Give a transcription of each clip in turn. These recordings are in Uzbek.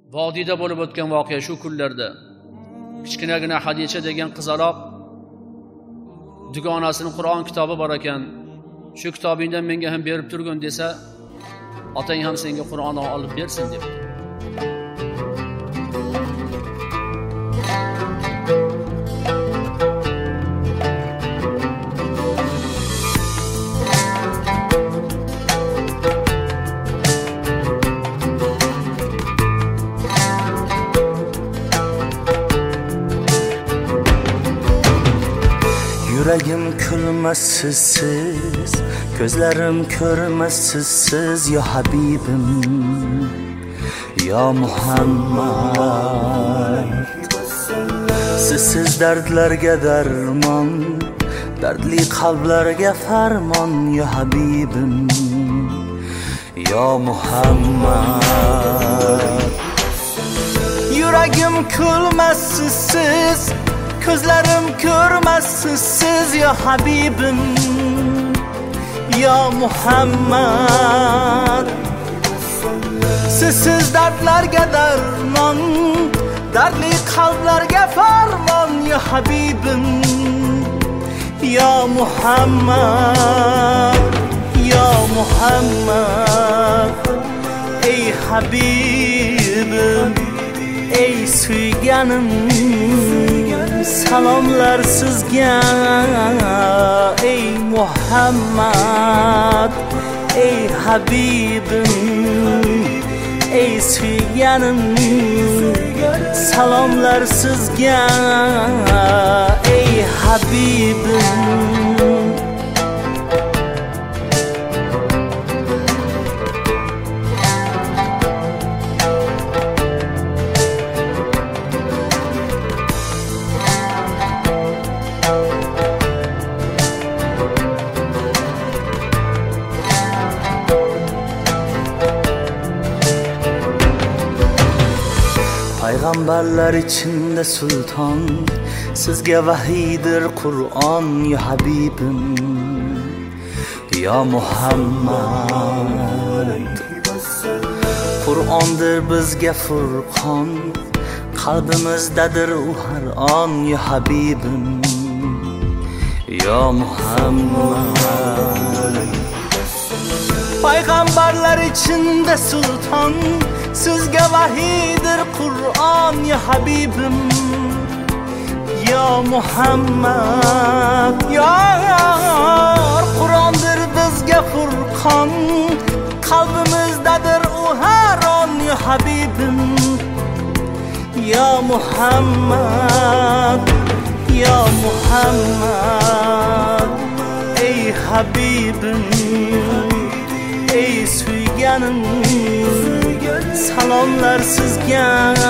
vodiyda bo'lib o'tgan voqea shu kunlarda kichkinagina Hadicha degan qizaloq dugonasining Qur'on kitobi bor ekan, shu kitobingdan menga ham berib turgin desa, otang ham senga Qur'onni olib bersin deb. Yüreğim külmez sizsiz, gözlerim körmez sizsiz ya Habibim, ya Muhammed. Sizsiz dertlerge derman, dertli kalplerge ferman ya Habibim, ya Muhammed. Yüreğim külmez sizsiz, gözlerim görmez sizsiz ya Habibim, ya Muhammed. Sizsiz dertlerge derman, dertli kalplerge ferman ya Habibim, ya Muhammed, ya Muhammed. Ey Habibim, ey suyganım, salomlar sizga. Ey Muhammad, ey Habibim, ey suyganim, salomlar sizga. Ey Habibim. Peygamberler içinde sultan, sizge vahiydir Kur'an ya Habibim, ya Muhammed. Kur'an'dır bizge furqan, kalbimizdedir u her an ya Habibim, ya Muhammed. Peygamberler içinde sultan, sizge vahiydir Kur'an ya Habibim, ya Muhammed. Ya Kur'an'dır bizge furqan, kalbimizdedir o her an ya Habibim, ya Muhammed, ya Muhammed. Ey Habibim, ey suyganım, salomlar sizga.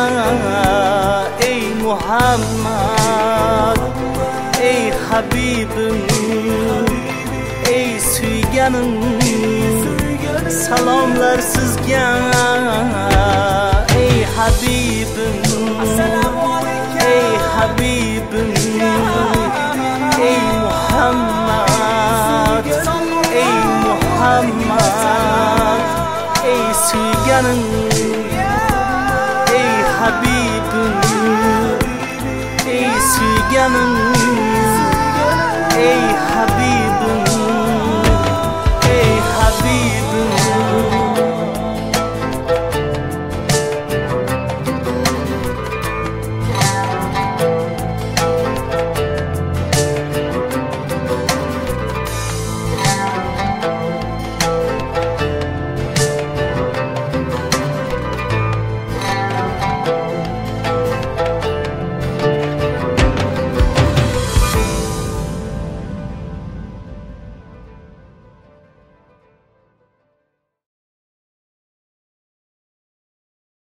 Ey Muhammad, ey Habibim, ey suyganim, salomlar sizga. Ey Habibim, ey Habibim, ey Muhammad, ey Muhammad, ey suyganim, ey Habibim, ey suyganim, ey Habibim.